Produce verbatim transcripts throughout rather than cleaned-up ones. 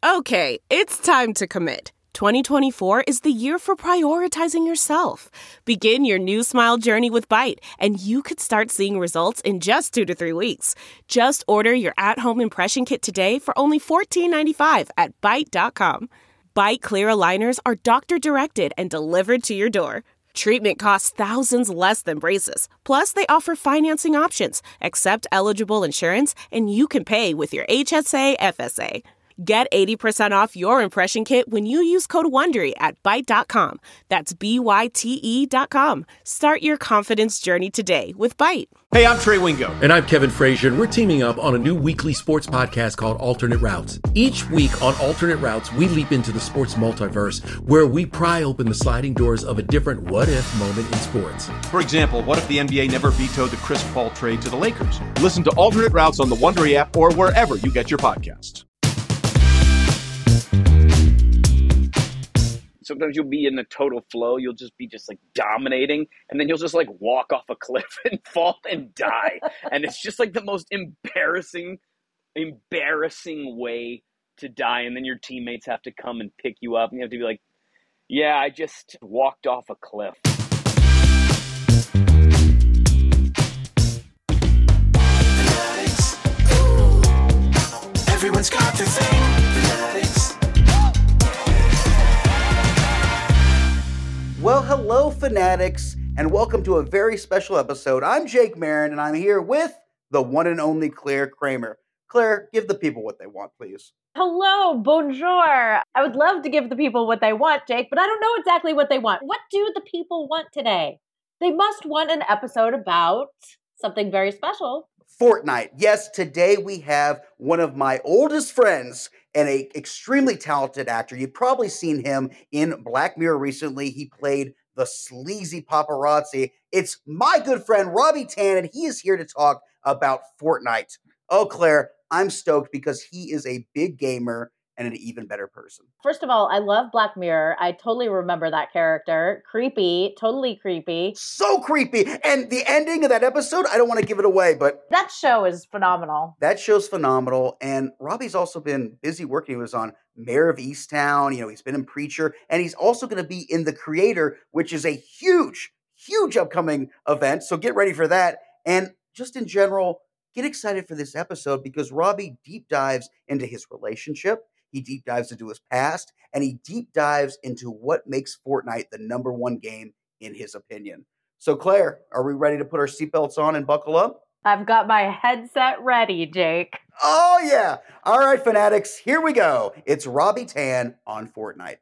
Okay, it's time to commit. twenty twenty-four is the year for prioritizing yourself. Begin your new smile journey with Byte, and you could start seeing results in just two to three weeks. Just order your at-home impression kit today for only fourteen ninety-five at byte dot com. Byte clear aligners are doctor-directed and delivered to your door. Treatment costs thousands less than braces. Plus, they offer financing options, accept eligible insurance, and you can pay with your H S A F S A. Get eighty percent off your impression kit when you use code WONDERY at byte dot com. That's B Y T E dot com. Start your confidence journey today with Byte. Hey, I'm Trey Wingo. And I'm Kevin Frazier, and we're teaming up on a new weekly sports podcast called Alternate Routes. Each week on Alternate Routes, we leap into the sports multiverse, where we pry open the sliding doors of a different what-if moment in sports. For example, what if the N B A never vetoed the Chris Paul trade to the Lakers? Listen to Alternate Routes on the Wondery app or wherever you get your podcasts. Sometimes you'll be in a total flow. You'll just be just like dominating, and then you'll just like walk off a cliff and fall and die. And it's just like the most embarrassing, embarrassing way to die. And then your teammates have to come and pick you up, and you have to be like, yeah, I just walked off a cliff. Everyone's got their thing. Fanatics. Well, hello, Fanatics, and welcome to a very special episode. I'm Jake Marin, and I'm here with the one and only Claire Kramer. Claire, give the people what they want, please. Hello, bonjour. I would love to give the people what they want, Jake, but I don't know exactly what they want. What do the people want today? They must want an episode about something very special. Fortnite. Yes, today we have one of my oldest friends and a extremely talented actor. You've probably seen him in Black Mirror recently. He played the sleazy paparazzi. It's my good friend, Robbie Tan, and he is here to talk about Fortnite. Oh, Claire, I'm stoked because he is a big gamer and an even better person. First of all, I love Black Mirror. I totally remember that character. Creepy, totally creepy. So creepy. And the ending of that episode, I don't want to give it away, but that show is phenomenal. That show's phenomenal. And Robbie's also been busy working. He was on Mayor of Easttown. You know, he's been in Preacher, and he's also going to be in The Creator, which is a huge, huge upcoming event. So get ready for that. And just in general, get excited for this episode because Robbie deep dives into his relationship. He deep dives into his past, and he deep dives into what makes Fortnite the number one game in his opinion. So, Claire, are we ready to put our seatbelts on and buckle up? I've got my headset ready, Jake. Oh, yeah. All right, Fanatics, here we go. It's Robbie Tan on Fortnite.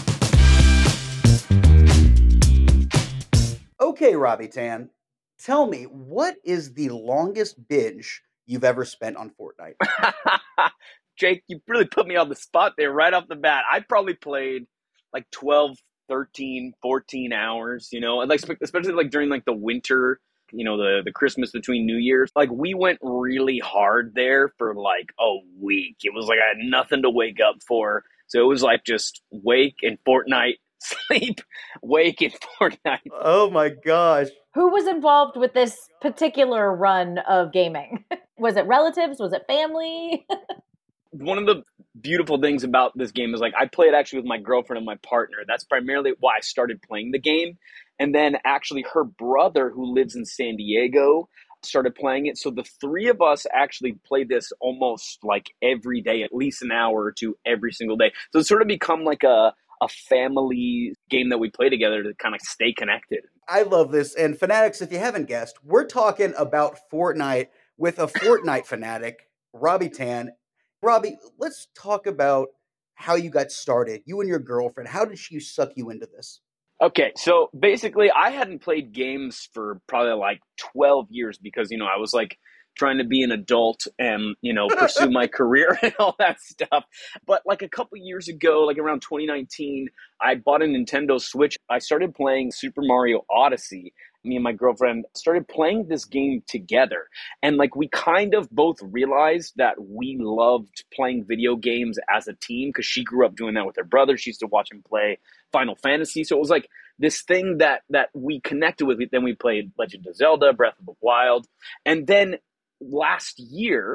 Okay, Robbie Tan, tell me, what is the longest binge you've ever spent on Fortnite? Jake, you really put me on the spot there right off the bat. I probably played like twelve, thirteen, fourteen hours, you know, and like especially like during like the winter, you know, the, the Christmas between New Year's. Like we went really hard there for like a week. It was like I had nothing to wake up for. So it was like just wake and Fortnite, sleep, wake and Fortnite. Oh my gosh. Who was involved with this particular run of gaming? Was it relatives? Was it family? One of the beautiful things about this game is like I play it actually with my girlfriend and my partner. That's primarily why I started playing the game. And then actually her brother, who lives in San Diego, started playing it. So the three of us actually play this almost like every day, at least an hour or two every single day. So it's sort of become like a, a family game that we play together to kind of stay connected. I love this. And Fanatics, if you haven't guessed, we're talking about Fortnite with a Fortnite fanatic, Robbie Tan. Robbie, let's talk about how you got started. You and your girlfriend, how did she suck you into this? Okay, so basically I hadn't played games for probably like twelve years because, you know, I was like trying to be an adult and, you know, pursue my career and all that stuff. But like a couple years ago, like around twenty nineteen, I bought a Nintendo Switch. I started playing Super Mario Odyssey. Me and my girlfriend started playing this game together. And like we kind of both realized that we loved playing video games as a team because she grew up doing that with her brother. She used to watch him play Final Fantasy. So it was like this thing that that we connected with. Then we played Legend of Zelda, Breath of the Wild. And then last year,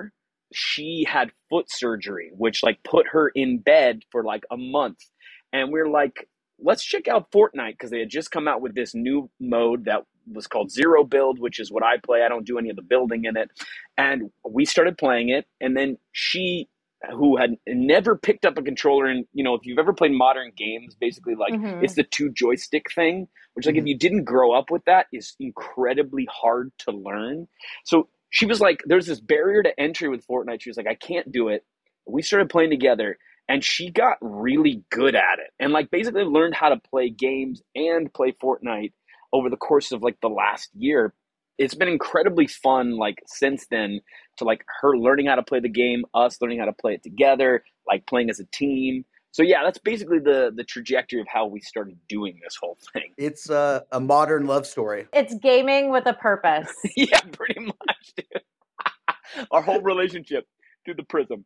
she had foot surgery, which like put her in bed for like a month. And we we're like, let's check out Fortnite, because they had just come out with this new mode that was called Zero Build, which is what I play. I don't do any of the building in it. And we started playing it. And then she, who had never picked up a controller, and you know, if you've ever played modern games, basically like mm-hmm. it's the two joystick thing, which like mm-hmm. if you didn't grow up with that, is incredibly hard to learn. So she was like, there's this barrier to entry with Fortnite. She was like, I can't do it. We started playing together, and she got really good at it, and like basically learned how to play games and play Fortnite over the course of like the last year. It's been incredibly fun, like, since then, to, like, her learning how to play the game, us learning how to play it together, like, playing as a team. So, yeah, that's basically the the trajectory of how we started doing this whole thing. It's uh, a modern love story. It's gaming with a purpose. Yeah, pretty much, dude. Our whole relationship through the prism.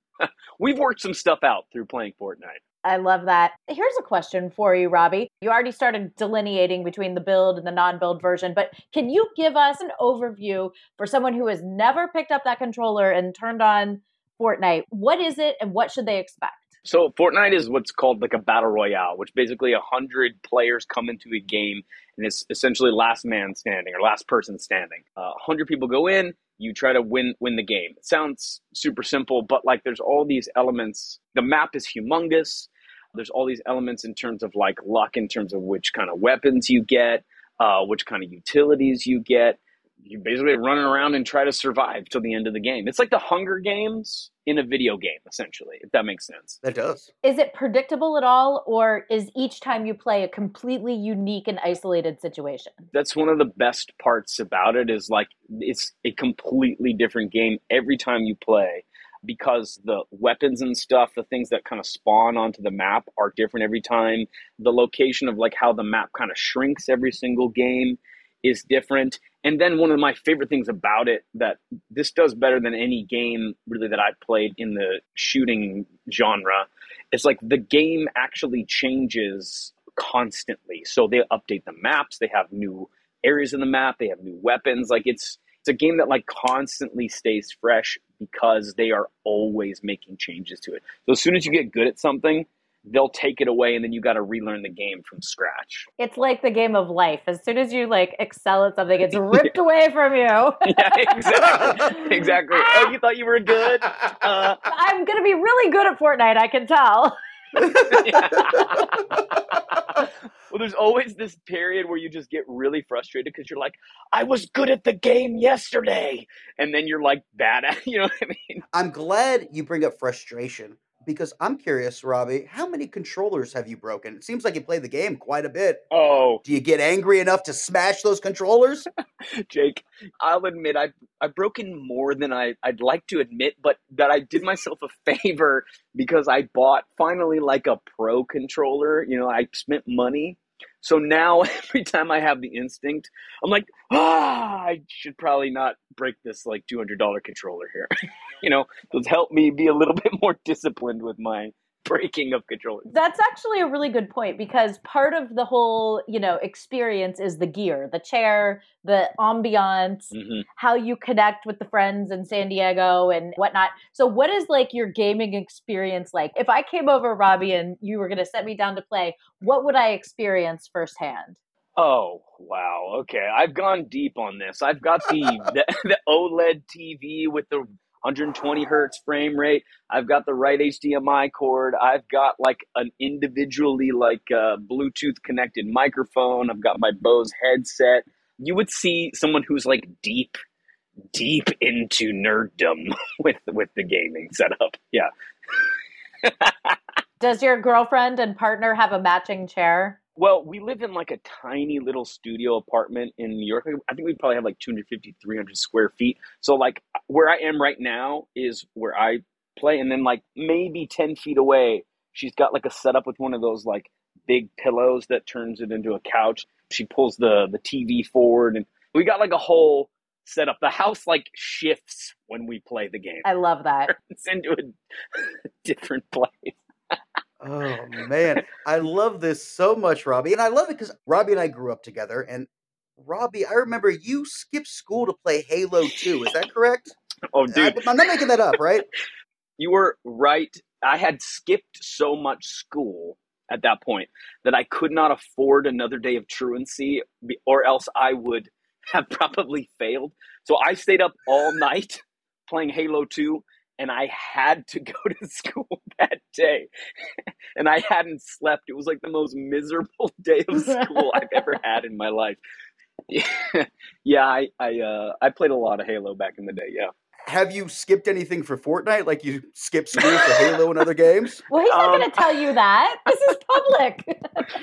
We've worked some stuff out through playing Fortnite. I love that. Here's a question for you, Robbie. You already started delineating between the build and the non-build version, but can you give us an overview for someone who has never picked up that controller and turned on Fortnite? What is it and what should they expect? So Fortnite is what's called like a battle royale, which basically a hundred players come into a game, and it's essentially last man standing or last person standing. A uh, hundred people go in, you try to win win the game. It sounds super simple, but like there's all these elements. The map is humongous. There's all these elements in terms of like luck, in terms of which kind of weapons you get, uh, which kind of utilities you get. You basically running around and try to survive till the end of the game. It's like the Hunger Games in a video game, essentially, if that makes sense. That does. Is it predictable at all, or is each time you play a completely unique and isolated situation? That's one of the best parts about it, is like it's a completely different game every time you play, because the weapons and stuff, the things that kind of spawn onto the map are different every time. The location of like how the map kind of shrinks every single game is different. And then one of my favorite things about it that this does better than any game really that I've played in the shooting genre, it's like the game actually changes constantly. So they update the maps, they have new areas in the map, they have new weapons. Like it's it's a game that like constantly stays fresh because they are always making changes to it. So as soon as you get good at something, they'll take it away, and then you got to relearn the game from scratch. It's like the game of life. As soon as you like excel at something, it's ripped yeah. away from you. Yeah, exactly. Exactly. Oh, you thought you were good? Uh, I'm going to be really good at Fortnite, I can tell. Well, there's always this period where you just get really frustrated because you're like, I was good at the game yesterday. And then you're like bad at it. You know what I mean? I'm glad you bring up frustration, because I'm curious, Robbie, how many controllers have you broken? It seems like you play the game quite a bit. Oh. Do you get angry enough to smash those controllers? Jake, I'll admit I've, I've broken more than I, I'd like to admit, but that I did myself a favor because I bought finally like a pro controller. You know, I spent money. So now every time I have the instinct, I'm like, ah, I should probably not break this like two hundred dollars controller here. You know, those help me be a little bit more disciplined with my breaking of controllers. That's actually a really good point, because part of the whole, you know, experience is the gear, the chair, the ambiance, mm-hmm. how you connect with the friends in San Diego and whatnot. So what is like your gaming experience like? If I came over, Robbie, and you were going to set me down to play, what would I experience firsthand? Oh, wow. Okay. I've gone deep on this. I've got the, the, the OLED T V with the one hundred twenty hertz frame rate. I've got the right H D M I cord. I've got like an individually like uh, Bluetooth connected microphone. I've got my Bose headset. You would see someone who's like deep, deep into nerddom with with the gaming setup. Yeah. Does your girlfriend and partner have a matching chair? Well, we live in like a tiny little studio apartment in New York. I think we probably have like two hundred fifty, three hundred square feet. So like where I am right now is where I play. And then like maybe ten feet away, she's got like a setup with one of those like big pillows that turns it into a couch. She pulls the, the T V forward, and we got like a whole setup. The house like shifts when we play the game. I love that. It's into a different place. Oh, man. I love this so much, Robbie. And I love it because Robbie and I grew up together. And Robbie, I remember you skipped school to play Halo two. Is that correct? Oh, dude. I, I'm not making that up, right? You were right. I had skipped so much school at that point that I could not afford another day of truancy, or else I would have probably failed. So I stayed up all night playing Halo two, and I had to go to school that day. And I hadn't slept. It was like the most miserable day of school I've ever had in my life. Yeah, I I, uh, I played a lot of Halo back in the day, yeah. Have you skipped anything for Fortnite? Like you skipped school for Halo and other games? Well, he's not Um, going to tell you that. This is public.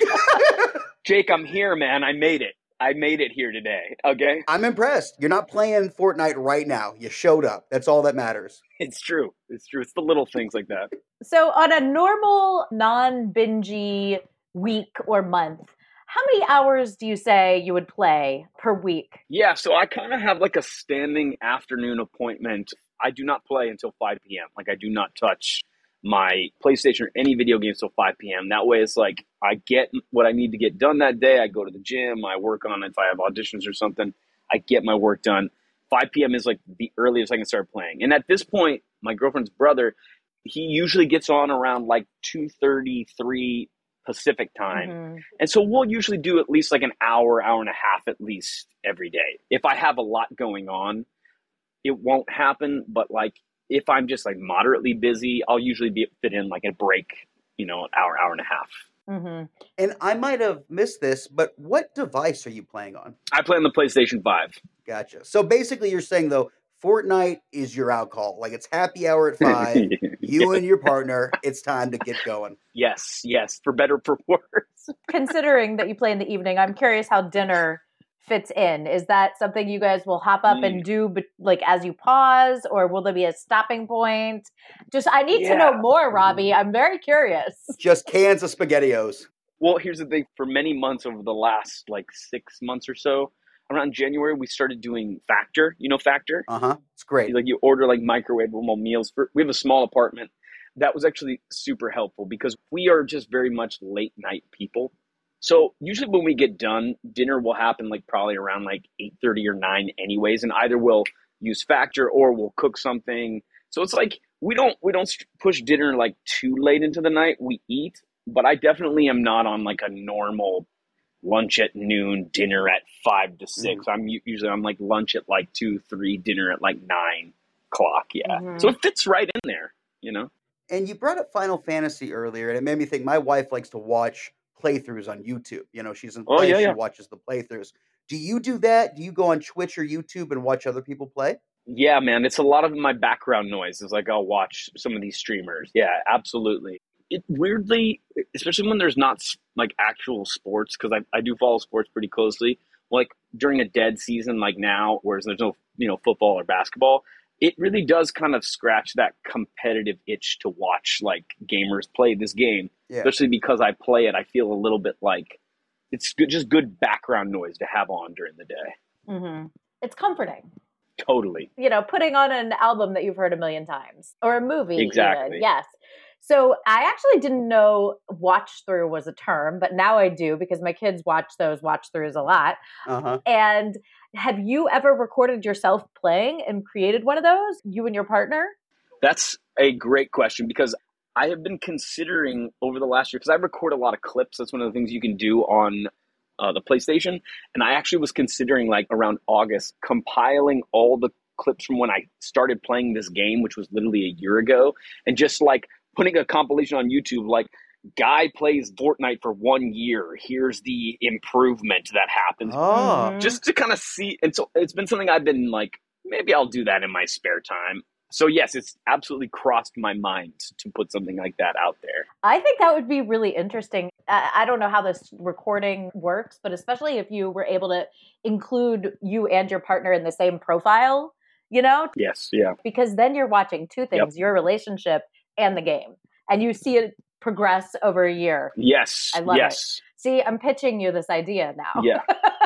Jake, I'm here, man. I made it. I made it here today, okay? I'm impressed. You're not playing Fortnite right now. You showed up. That's all that matters. It's true. It's true. It's the little things like that. So on a normal, non-bingy week or month, how many hours do you say you would play per week? Yeah, so I kind of have like a standing afternoon appointment. I do not play until five p.m. Like I do not touch my PlayStation or any video games till five p.m. That way it's like I get what I need to get done that day. I go to the gym. I work on it. If I have auditions or something, I get my work done. five p.m. is like the earliest I can start playing. And at this point, my girlfriend's brother, he usually gets on around like two thirty-three Pacific time. Mm-hmm. And so we'll usually do at least like an hour, hour and a half at least every day. If I have a lot going on, it won't happen. But like if I'm just like moderately busy, I'll usually be fit in like a break, you know, an hour, hour and a half. Mm-hmm. And I might have missed this, but what device are you playing on? I play on the PlayStation five. Gotcha. So basically you're saying, though, Fortnite is your alcohol. Like it's happy hour at five. You and your partner, it's time to get going. Yes, yes, for better, for worse. Considering that you play in the evening, I'm curious how dinner fits in. Is that something you guys will hop up mm. and do, but like as you pause, or will there be a stopping point? Just, I need yeah. to know more, Robbie. I'm very curious. Just cans of SpaghettiOs. Well, here's the thing. For many months over the last like six months or so, around January, we started doing Factor. You know Factor? Uh-huh. It's great. Like you order like microwavable meals. For, we have a small apartment. That was actually super helpful because we are just very much late night people. So usually when we get done, dinner will happen like probably around like eight thirty or nine anyways. And either we'll use Factor or we'll cook something. So it's like we don't we don't push dinner like too late into the night. We eat, but I definitely am not on like a normal lunch at noon, dinner at five to six. Mm. I'm usually I'm like lunch at like two, three, dinner at like nine o'clock. Yeah. Mm-hmm. So it fits right in there, you know? And you brought up Final Fantasy earlier, and it made me think my wife likes to watch playthroughs on YouTube. You know, she's in play, oh, yeah, she yeah. watches the playthroughs. Do you do that? Do you go on Twitch or YouTube and watch other people play? Yeah, man. It's a lot of my background noise. It's like I'll watch some of these streamers. Yeah, absolutely. It weirdly, especially when there's not like actual sports, because I, I do follow sports pretty closely. Like during a dead season like now, whereas there's no, you know, football or basketball, it really does kind of scratch that competitive itch to watch like gamers play this game, yeah. especially because I play it. I feel a little bit like it's good, just good background noise to have on during the day. Mm-hmm. It's comforting. Totally. You know, putting on an album that you've heard a million times or a movie. Exactly. Even. Yes. So I actually didn't know watch through was a term, but now I do because my kids watch those watch throughs a lot. Uh-huh. And have you ever recorded yourself playing and created one of those, you and your partner? That's a great question because I have been considering over the last year, because I record a lot of clips. That's one of the things you can do on uh, the PlayStation. And I actually was considering like around August compiling all the clips from when I started playing this game, which was literally a year ago, and just like putting a compilation on YouTube, like guy plays Fortnite for one year. Here's the improvement that happens. Oh. Just to kind of see. And so it's been something I've been like, maybe I'll do that in my spare time. So yes, it's absolutely crossed my mind to put something like that out there. I think that would be really interesting. I don't know how this recording works, but especially if you were able to include you and your partner in the same profile, you know? Yes, yeah. Because then you're watching two things, yep. your relationship and the game. And you see it progress over a year. Yes. I love yes. it. See, I'm pitching you this idea now. Yeah.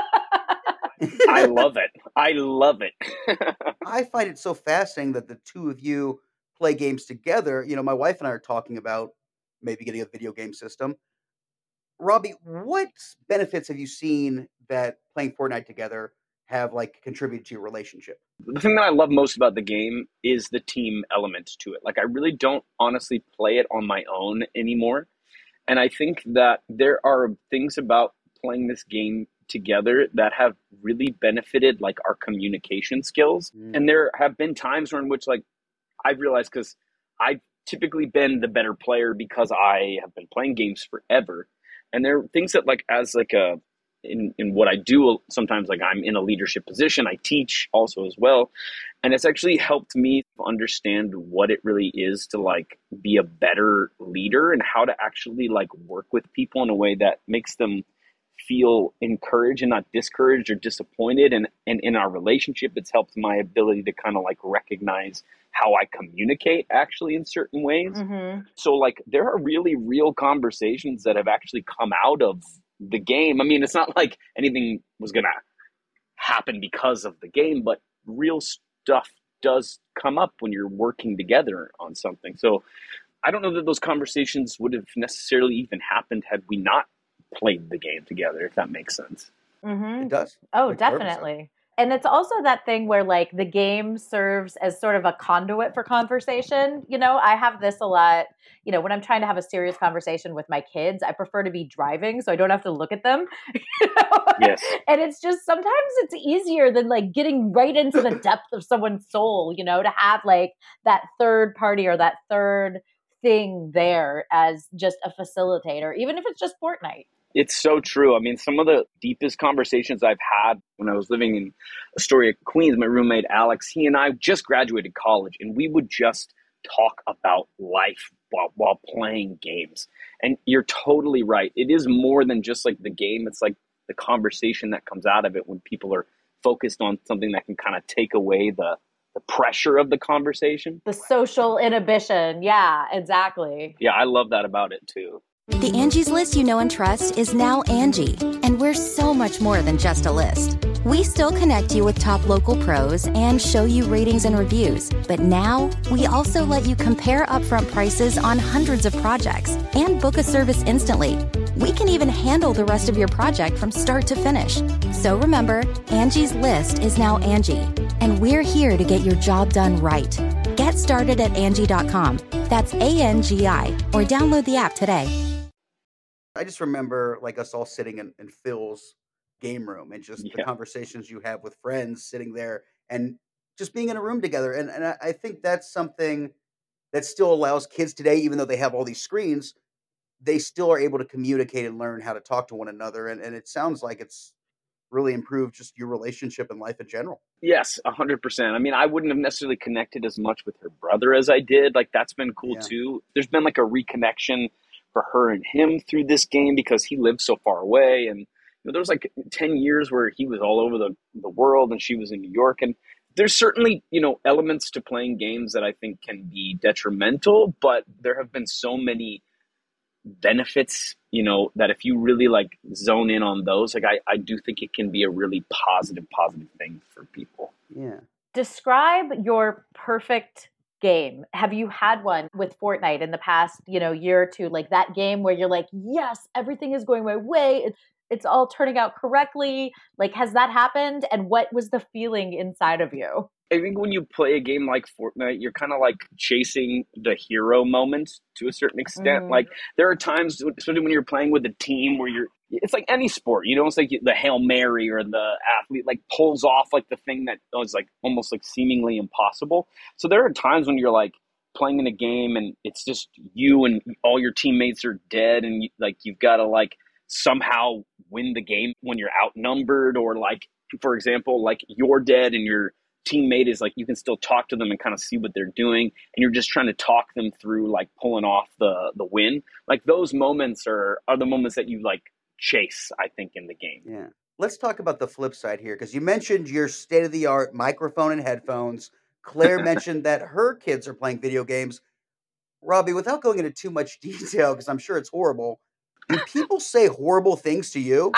I love it. I love it. I find it so fascinating that the two of you play games together. You know, my wife and I are talking about maybe getting a video game system. Robbie, what benefits have you seen that playing Fortnite together have like contributed to your relationship? The thing that I love most about the game is the team element to it. Like, I really don't honestly play it on my own anymore. And I think that there are things about playing this game together that have really benefited like our communication skills. Mm. And there have been times in which like I've realized, because I've typically been the better player because I have been playing games forever. And there are things that like as like a in, in what I do, sometimes like I'm in a leadership position, I teach also as well. And it's actually helped me understand what it really is to like be a better leader and how to actually like work with people in a way that makes them feel encouraged and not discouraged or disappointed. And, and in our relationship, it's helped my ability to kind of like recognize how I communicate actually in certain ways. Mm-hmm. So like there are really real conversations that have actually come out of the game. I mean, it's not like anything was going to happen because of the game, but real stuff does come up when you're working together on something. So I don't know that those conversations would have necessarily even happened had we not played the game together, if that makes sense. Mm-hmm. It does. Oh, Makes definitely. And it's also that thing where like the game serves as sort of a conduit for conversation. You know, I have this a lot, you know, when I'm trying to have a serious conversation with my kids, I prefer to be driving so I don't have to look at them. You know? Yes. And it's just, sometimes it's easier than like getting right into the depth of someone's soul, you know, to have like that third party or that third thing there as just a facilitator, even if it's just Fortnite. It's so true. I mean, some of the deepest conversations I've had when I was living in Astoria, Queens, my roommate Alex, he and I just graduated college, and we would just talk about life while, while playing games. And you're totally right. It is more than just like the game. It's like the conversation that comes out of it when people are focused on something that can kind of take away the, the pressure of the conversation. The social inhibition. Yeah, exactly. Yeah, I love that about it too. The Angie's List you know and trust is now Angie, and we're so much more than just a list. We still connect you with top local pros and show you ratings and reviews, but now we also let you compare upfront prices on hundreds of projects and book a service instantly. We can even handle the rest of your project from start to finish. So remember, Angie's List is now Angie, and we're here to get your job done right. Get started at Angie dot com. That's A N G I, or download the app today. I just remember like us all sitting in, in Phil's game room and just Yeah. the conversations you have with friends sitting there and just being in a room together. And, and I, I think that's something that still allows kids today, even though they have all these screens, they still are able to communicate and learn how to talk to one another. And, and it sounds like it's really improved just your relationship and life in general. Yes, one hundred percent. I mean, I wouldn't have necessarily connected as much with her brother as I did. Like, that's been cool Yeah. too. There's been like a reconnection for her and him through this game because he lived so far away. And you know, there was like ten years where he was all over the, the world and she was in New York. And there's certainly, you know, elements to playing games that I think can be detrimental, but there have been so many benefits, you know, that if you really like zone in on those, like I, I do think it can be a really positive, positive thing for people. Yeah. Describe your perfect game. Have you had one with Fortnite in the past, you know, year or two, like that game where you're like, yes, everything is going my way. It's, it's all turning out correctly. Like, has that happened? And what was the feeling inside of you? I think when you play a game like Fortnite, you're kind of like chasing the hero moment to a certain extent. Mm. Like there are times, especially when you're playing with a team where you're, it's like any sport, you know, it's like the Hail Mary or the athlete like pulls off like the thing that is like almost like seemingly impossible. So there are times when you're like playing in a game and it's just you and all your teammates are dead and you, like you've got to like somehow win the game when you're outnumbered, or like, for example, like you're dead and your teammate is like, you can still talk to them and kind of see what they're doing, and you're just trying to talk them through like pulling off the the win. Like those moments are are the moments that you like chase, I think, in the game. Yeah. Let's talk about the flip side here, because you mentioned your state-of-the-art microphone and headphones. Claire mentioned that her kids are playing video games. Robbie, without going into too much detail, because I'm sure it's horrible, do people say horrible things to you?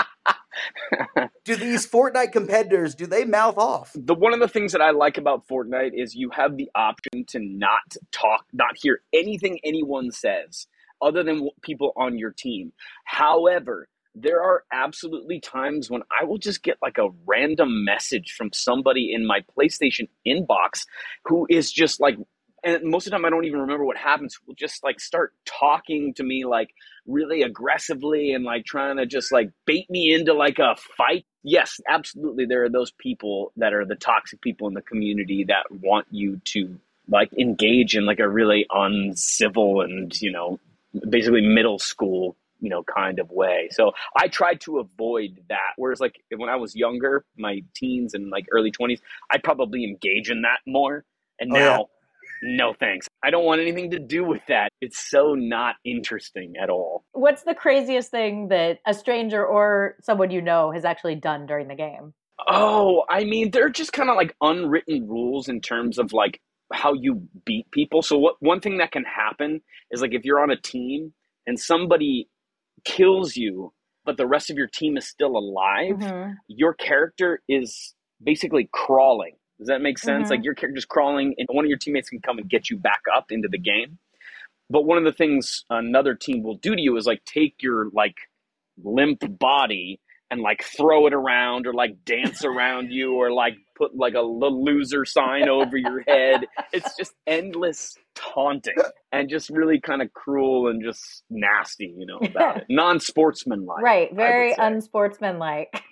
Do these Fortnite competitors, do they mouth off? The one of the things that I like about Fortnite is you have the option to not talk, not hear anything anyone says other than people on your team. However, there are absolutely times when I will just get like a random message from somebody in my PlayStation inbox who is just like, and most of the time I don't even remember what happens, will just like start talking to me like really aggressively and like trying to just like bait me into like a fight. Yes, absolutely. There are those people that are the toxic people in the community that want you to like engage in like a really uncivil and, you know, basically middle school, you know, kind of way. So I tried to avoid that. Whereas like when I was younger, my teens and like early twenties, I'd probably engage in that more. And Oh, now, yeah. no thanks. I don't want anything to do with that. It's so not interesting at all. What's the craziest thing that a stranger or someone you know has actually done during the game? Oh, I mean, they're just kind of like unwritten rules in terms of like how you beat people. So what one thing that can happen is like if you're on a team and somebody kills you, but the rest of your team is still alive, Mm-hmm. your character is basically crawling. Does that make sense? Mm-hmm. Like your character's crawling and one of your teammates can come and get you back up into the game. But one of the things another team will do to you is like take your like limp body and like throw it around or like dance around you or like put like a little loser sign over your head. It's just endless taunting and just really kind of cruel and just nasty, you know, about it. Non-sportsmanlike. Right. Very I would say. unsportsmanlike.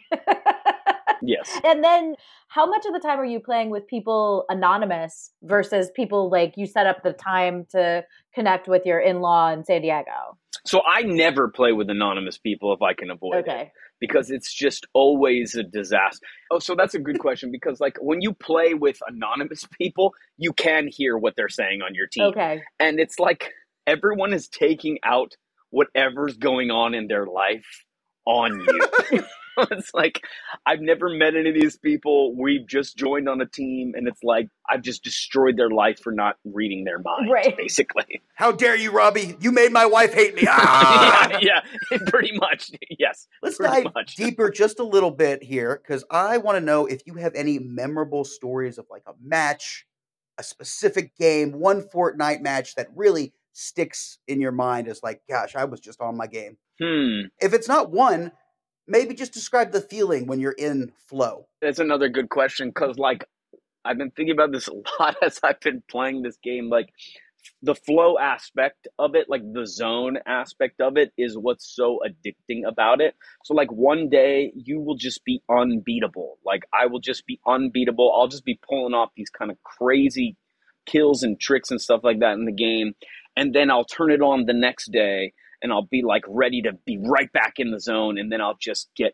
Yes. And then how much of the time are you playing with people anonymous versus people like you set up the time to connect with your in-law in San Diego? So I never play with anonymous people if I can avoid Okay. it. Because it's just always a disaster. Oh, so that's a good question because like when you play with anonymous people, you can hear what they're saying on your team. Okay. And it's like everyone is taking out whatever's going on in their life on you. It's like, I've never met any of these people. We've just joined on a team and it's like, I've just destroyed their life for not reading their minds, Right. basically. How dare you, Robbie? You made my wife hate me. Ah! yeah, yeah, pretty much. Yes. Let's pretty dive much. deeper just a little bit here because I want to know if you have any memorable stories of like a match, a specific game, one Fortnite match that really sticks in your mind as like, gosh, I was just on my game. Hmm. If it's not one, maybe just describe the feeling when you're in flow. That's another good question because, like, I've been thinking about this a lot as I've been playing this game. Like, the flow aspect of it, like the zone aspect of it, is what's so addicting about it. So, like, one day you will just be unbeatable. Like, I will just be unbeatable. I'll just be pulling off these kind of crazy kills and tricks and stuff like that in the game. And then I'll turn it on the next day. And I'll be like ready to be right back in the zone. And then I'll just get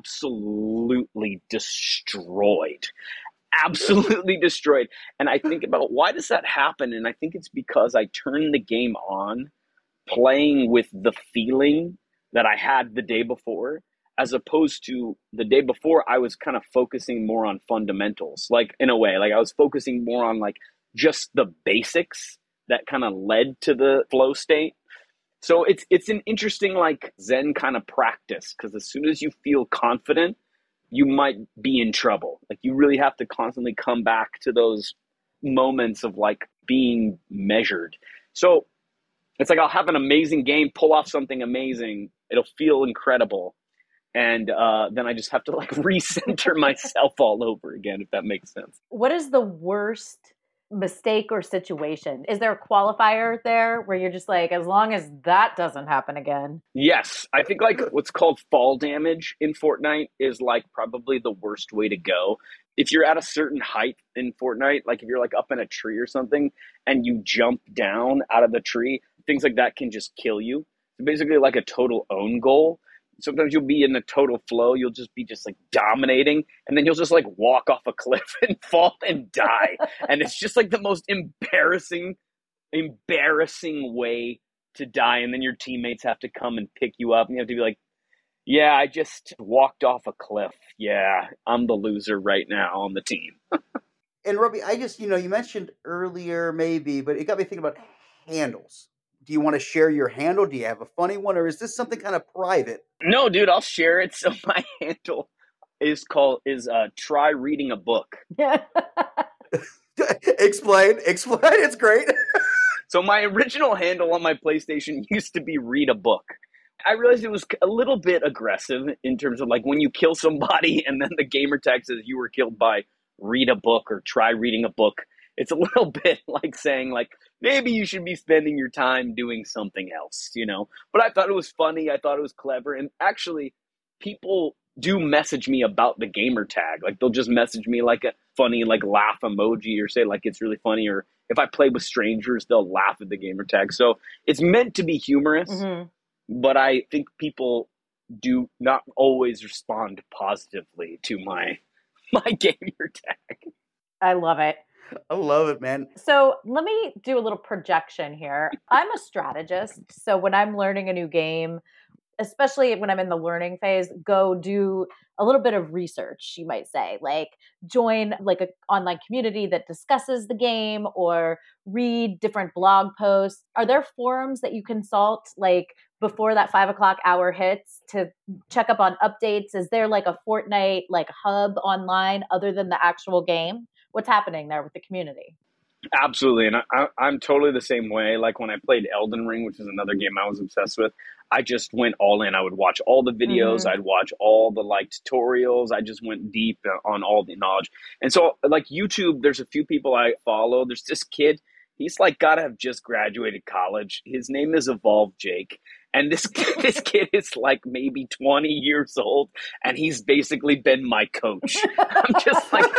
absolutely destroyed. Absolutely destroyed. And I think about why does that happen? And I think it's because I turned the game on playing with the feeling that I had the day before, as opposed to the day before, I was kind of focusing more on fundamentals. Like in a way, like I was focusing more on like just the basics that kind of led to the flow state. So it's it's an interesting like Zen kind of practice because as soon as you feel confident, you might be in trouble. Like you really have to constantly come back to those moments of like being measured. So it's like I'll have an amazing game, pull off something amazing. It'll feel incredible. And uh, then I just have to like recenter myself all over again, if that makes sense. What is the worst mistake or situation? Is there a qualifier there where you're just like, as long as that doesn't happen again? Yes. I think like what's called fall damage in Fortnite is like probably the worst way to go. If you're at a certain height in Fortnite, like if you're like up in a tree or something and you jump down out of the tree, things like that can just kill you. So basically like a total own goal. Sometimes you'll be in a total flow. You'll just be just like dominating and then you'll just like walk off a cliff and fall and die. And it's just like the most embarrassing, embarrassing way to die. And then your teammates have to come and pick you up and you have to be like, yeah, I just walked off a cliff. Yeah, I'm the loser right now on the team. And Robbie, I just, you know, you mentioned earlier maybe, but it got me thinking about handles. Do you want to share your handle? Do you have a funny one or is this something kind of private? No, dude, I'll share it. So my handle is called, is uh, try reading a book. explain, explain. It's great. So my original handle on my PlayStation used to be read a book. I realized it was a little bit aggressive in terms of like when you kill somebody and then the gamer tag says you were killed by read a book or try reading a book. It's a little bit like saying like, maybe you should be spending your time doing something else, you know? But I thought it was funny. I thought it was clever. And actually, people do message me about the gamer tag. Like they'll just message me like a funny like laugh emoji or say like it's really funny. Or if I play with strangers, they'll laugh at the gamer tag. So it's meant to be humorous, mm-hmm. but I think people do not always respond positively to my my gamer tag. I love it. I love it, man. So let me do a little projection here. I'm a strategist. So when I'm learning a new game, especially when I'm in the learning phase, go do a little bit of research, you might say, like join like an online community that discusses the game or read different blog posts. Are there forums that you consult like before that five o'clock hour hits to check up on updates? Is there like a Fortnite like hub online other than the actual game? What's happening there with the community? Absolutely. And I, I'm totally the same way. Like when I played Elden Ring, which is another game I was obsessed with, I just went all in. I would watch all the videos. Mm-hmm. I'd watch all the like tutorials. I just went deep on all the knowledge. And so like YouTube, there's a few people I follow. There's this kid. He's like got to have just graduated college. His name is Evolve Jake. And this this kid is like maybe twenty years old, and he's basically been my coach. I'm just like,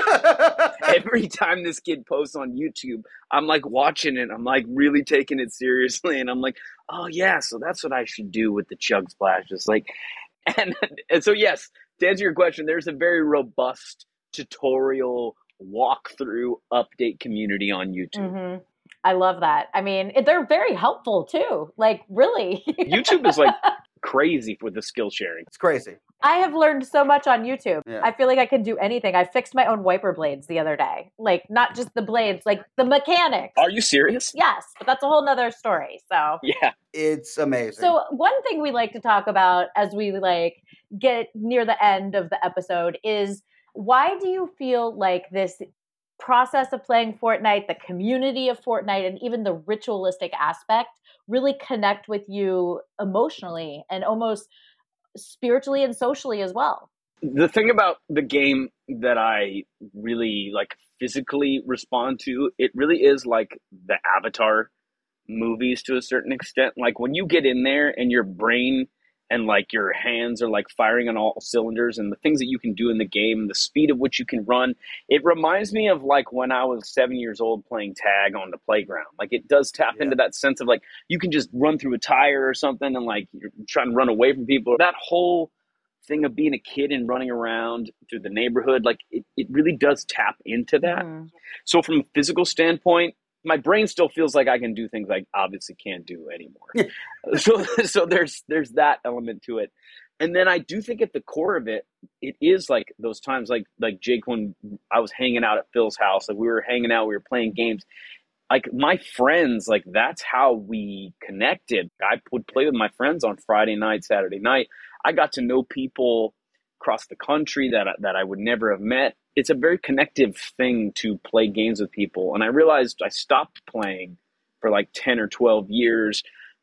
every time this kid posts on YouTube, I'm like watching it. I'm like really taking it seriously. And I'm like, oh yeah, so that's what I should do with the Chug Splash. Just like, and, and so yes, to answer your question, there's a very robust tutorial walkthrough update community on YouTube. Mm-hmm. I love that. I mean, they're very helpful too. Like, really. YouTube is like crazy for the skill sharing. It's crazy. I have learned so much on YouTube. Yeah. I feel like I can do anything. I fixed my own wiper blades the other day. Like, not just the blades, like the mechanics. Are you serious? Yes, but that's a whole nother story. So yeah, it's amazing. So one thing we like to talk about as we like get near the end of the episode is, why do you feel like this process of playing Fortnite, the community of Fortnite, and even the ritualistic aspect really connect with you emotionally and almost spiritually and socially as well? The thing about the game that I really like physically respond to, it really is like the Avatar movies to a certain extent. Like when you get in there and your brain and like your hands are like firing on all cylinders, and the things that you can do in the game, the speed at which you can run, it reminds me of like when I was seven years old playing tag on the playground. Like it does tap yeah. into that sense of like, you can just run through a tire or something and like you're trying to run away from people. That whole thing of being a kid and running around through the neighborhood, like it, it really does tap into that. Mm-hmm. So from a physical standpoint, my brain still feels like I can do things I obviously can't do anymore. so so there's there's that element to it. And then I do think at the core of it, it is like those times like like Jake, when I was hanging out at Phil's house, like we were hanging out, we were playing games. Like my friends, like that's how we connected. I would play with my friends on Friday night, Saturday night. I got to know people across the country that that I would never have met. It's a very connective thing to play games with people. And I realized I stopped playing for like ten or twelve years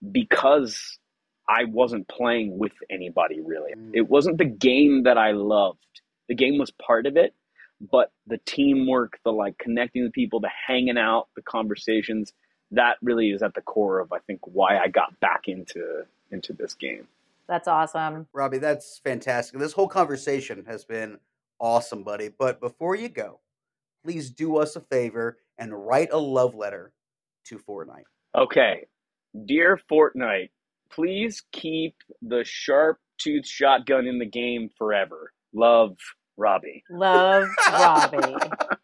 because I wasn't playing with anybody really. Mm. It wasn't the game that I loved. The game was part of it, but the teamwork, the like connecting with people, the hanging out, the conversations, that really is at the core of, I think, why I got back into into this game. That's awesome. Robbie, that's fantastic. This whole conversation has been awesome, buddy. But before you go, please do us a favor and write a love letter to Fortnite. Okay. Dear Fortnite, please keep the sharp tooth shotgun in the game forever. Love, Robbie. Love, Robbie.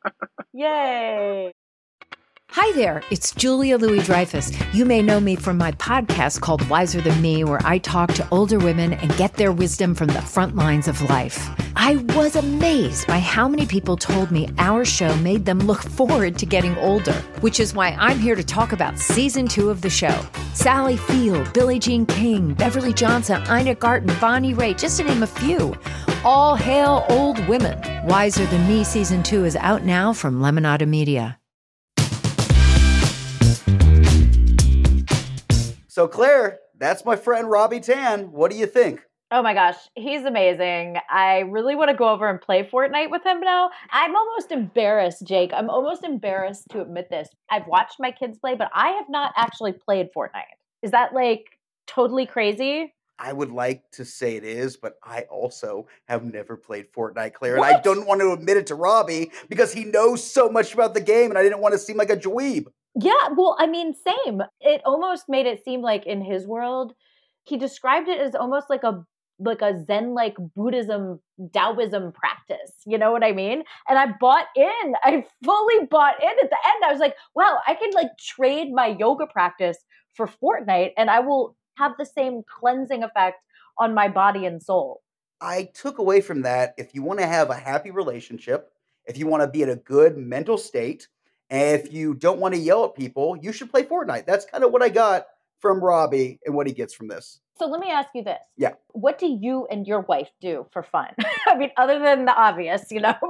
Yay. Hi there, it's Julia Louis-Dreyfus. You may know me from my podcast called Wiser Than Me, where I talk to older women and get their wisdom from the front lines of life. I was amazed by how many people told me our show made them look forward to getting older, which is why I'm here to talk about season two of the show. Sally Field, Billie Jean King, Beverly Johnson, Ina Garten, Bonnie Raitt, just to name a few. All hail old women. Wiser Than Me season two is out now from Lemonada Media. So, Claire, that's my friend Robbie Tan. What do you think? Oh my gosh, he's amazing. I really want to go over and play Fortnite with him now. I'm almost embarrassed, Jake. I'm almost embarrassed to admit this. I've watched my kids play, but I have not actually played Fortnite. Is that like totally crazy? I would like to say it is, but I also have never played Fortnite, Claire. What? And I don't want to admit it to Robbie because he knows so much about the game and I didn't want to seem like a dweeb. Yeah, well, I mean, same. It almost made it seem like in his world, he described it as almost like a like a Zen-like Buddhism, Taoism practice. You know what I mean? And I bought in. I fully bought in at the end. I was like, wow, I could like trade my yoga practice for Fortnite and I will have the same cleansing effect on my body and soul. I took away from that, if you want to have a happy relationship, if you want to be in a good mental state, and if you don't want to yell at people, you should play Fortnite. That's kind of what I got from Robbie and what he gets from this. So let me ask you this. Yeah. What do you and your wife do for fun? I mean, other than the obvious, you know,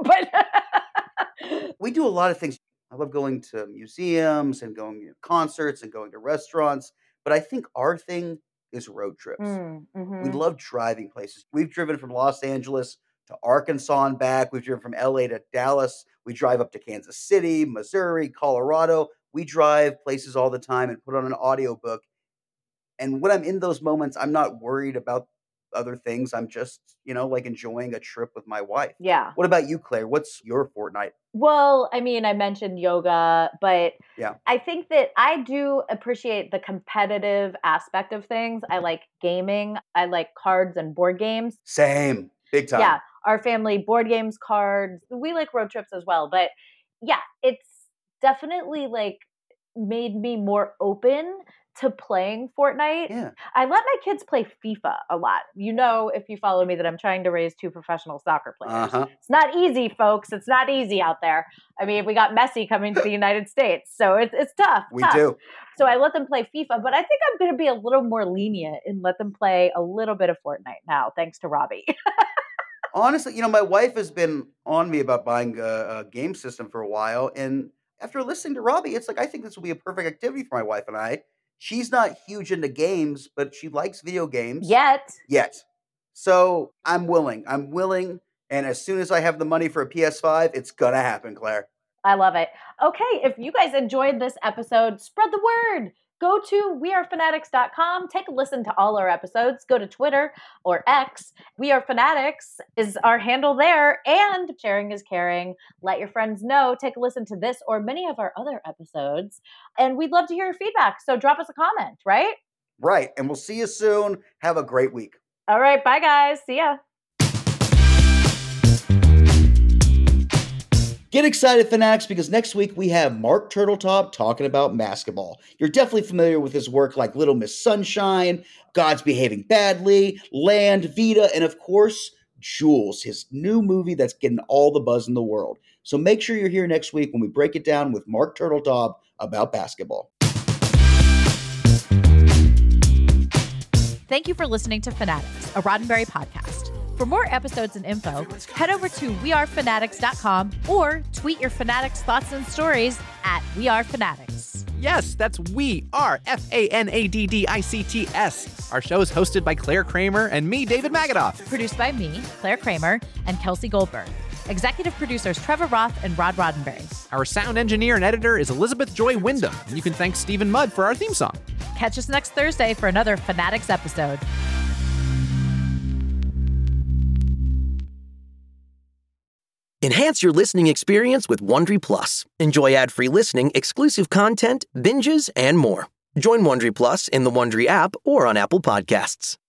but we do a lot of things. I love going to museums and going to concerts and going to restaurants. But I think our thing is road trips. Mm, mm-hmm. We love driving places. We've driven from Los Angeles to Arkansas and back. We've driven from L A to Dallas. We drive up to Kansas City, Missouri, Colorado. We drive places all the time and put on an audiobook. And when I'm in those moments, I'm not worried about other things. I'm just, you know, like enjoying a trip with my wife. Yeah. What about you, Claire? What's your Fortnite? Well, I mean, I mentioned yoga, but yeah. I think that I do appreciate the competitive aspect of things. I like gaming. I like cards and board games. Same. Big time. Yeah. Our family, board games, cards. We like road trips as well. But yeah, it's definitely like made me more open to playing Fortnite. Yeah. I let my kids play FIFA a lot. You know, if you follow me, that I'm trying to raise two professional soccer players. Uh-huh. It's not easy, folks. It's not easy out there. I mean, we got Messi coming to the United States, so it's it's tough. We tough. do. So I let them play FIFA, but I think I'm going to be a little more lenient and let them play a little bit of Fortnite now, thanks to Robbie. Honestly, you know, my wife has been on me about buying a, a game system for a while, and after listening to Robbie, it's like, I think this will be a perfect activity for my wife and I. She's not huge into games, but she likes video games. Yet. Yet. So I'm willing. I'm willing. And as soon as I have the money for a P S five, it's going to happen, Claire. I love it. Okay, if you guys enjoyed this episode, spread the word. Go to we are fanatics dot com. Take a listen to all our episodes. Go to Twitter or X. We Are Fanatics is our handle there. And sharing is caring. Let your friends know. Take a listen to this or many of our other episodes. And we'd love to hear your feedback. So drop us a comment, right? Right. And we'll see you soon. Have a great week. All right. Bye, guys. See ya. Get excited, Fanatics, because next week we have Mark Turtletop talking about basketball. You're definitely familiar with his work like Little Miss Sunshine, God's Behaving Badly, Land, Vita, and of course, Jules, his new movie that's getting all the buzz in the world. So make sure you're here next week when we break it down with Mark Turtletop about basketball. Thank you for listening to Fanatics, a Roddenberry podcast. For more episodes and info, head over to we are fanatics dot com or tweet your Fanatics thoughts and stories at We Are Fanatics. Yes, that's We Are, F A N A D D I C T S. Our show is hosted by Claire Kramer and me, David Magadoff. Produced by me, Claire Kramer, and Kelsey Goldberg. Executive producers Trevor Roth and Rod Roddenberry. Our sound engineer and editor is Elizabeth Joy Wyndham, and you can thank Stephen Mudd for our theme song. Catch us next Thursday for another Fanatics episode. Enhance your listening experience with Wondery Plus. Enjoy ad-free listening, exclusive content, binges, and more. Join Wondery Plus in the Wondery app or on Apple Podcasts.